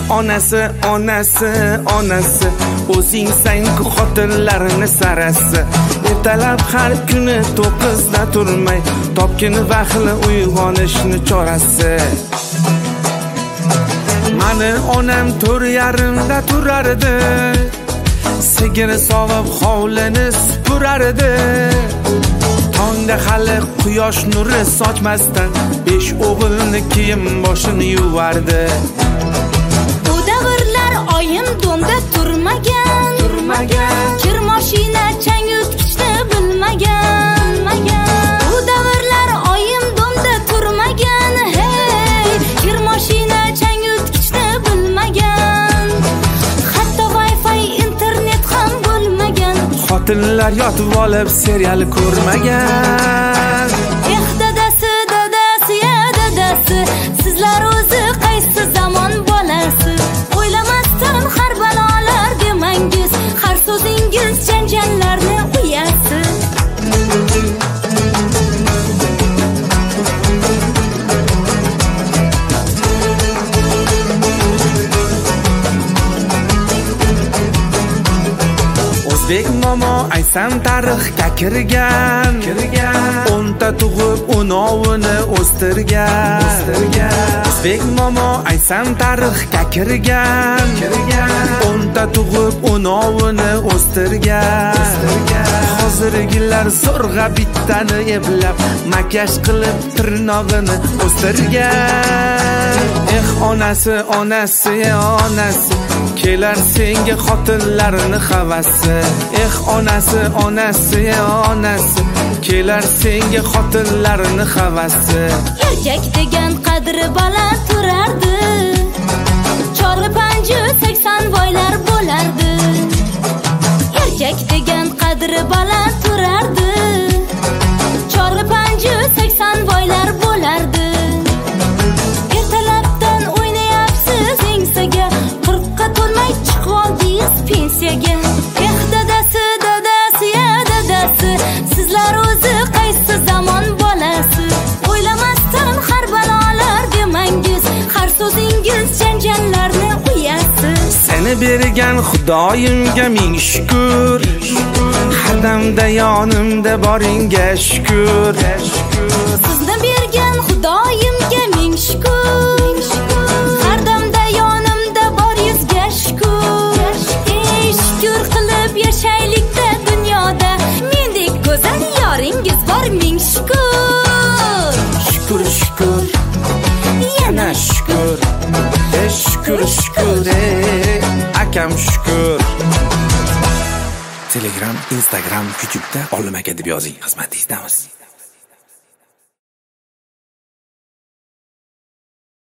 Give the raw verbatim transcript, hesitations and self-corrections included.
onasi onasi onasi o'zing sang-ku xotinlarni sarasi. Ertalab har kuni to'qqizda turmay topgin vaqtli uyg'onishni chorasi. Mani onam to'rt yarimda turardi, sigir sog'ib hovlini supurardi. Tongda hali quyosh nuri sochmasdan besh o'g'ilni kiyim boshini yuvardi. Bu davrlar oyim donda turmagan, turmagan. Kir mashina chang yutkichni bilmagan, bilmagan. Bu davrlar oyim donda turmagan, hey, kir mashina chang yutkichni bilmagan. Hatto Wi-Fi internet ham bo'lmagan. Xotinlar yotib olib serial ko'rmagan. Eh dadasi, dadasi, ya dadasi, sizlar o'zi qaysi zamon bolasi? O'ylamasdan har balolar demangiz, har so'zingiz janjallarni uyasi. O'zbek momo aysam tarixga kirgan, kirgan. O'nta tug'ib o'novini o'stirgan, o'stirgan. O'zbek momo aysam tarixga kirgan, kirgan. O'nta tug'ib o'novini o'stirgan, o'stirgan. Hozirgilar zo'rg'a bittani eplab, makiyaj qilib tirnog'ini o'stirgan. Eh onasi onasi onasi, kelar senga xotinlarni havasi. Eh onasi onasi onasi, kelar senga xotinlarni havasi. Erkak degan qadri baland turardi, chorli panji sakson voylar bo'lardi. Erkak degan qadri baland turardi, chorli panji sakson voylar bo'lardi. Ertalabdan o'ynayapsiz ensaga, qirqqa to'lmay chiqib oldingiz pensiyaga. Eh dadasi, dadasi, ya dadasi, sizlar o'zi qaysi zamon bolasi? O'ylamasdan har balolar demangiz, har so'zingiz janjallarni uyasi. Seni bergan Xudoyimga ming shukr, har damda yonimda boringga shukr. Sizni bergan Xudoyimga ming shukr, har damda yonimda boringizga shukr. Ey shukr qilib yashaylikda dunyoda, mendek go'zal yoringiz bor ming shukr. Shukr shukr, yana shukr. Eh shukr shukr, eh akam shukr. Telegram, Instagram, YouTube'da Olim aka deb yozing, xizmatingizdamiz.